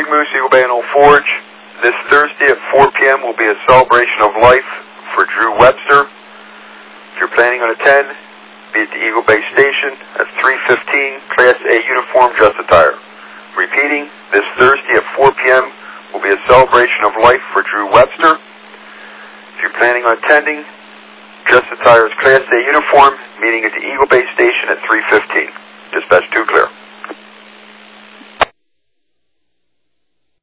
Moose, Eagle Bay and Old Forge. This Thursday at 4 p.m. will be a celebration of life for Drew Webster. If you're planning on attend, be at the Eagle Bay Station at 3:15, Class A uniform, dress attire. Repeating, this Thursday at 4 p.m. will be a celebration of life for Drew Webster. If you're planning on attending, dress attire is Class A uniform, meeting at the Eagle Bay Station at 3:15. Dispatch 2 clear.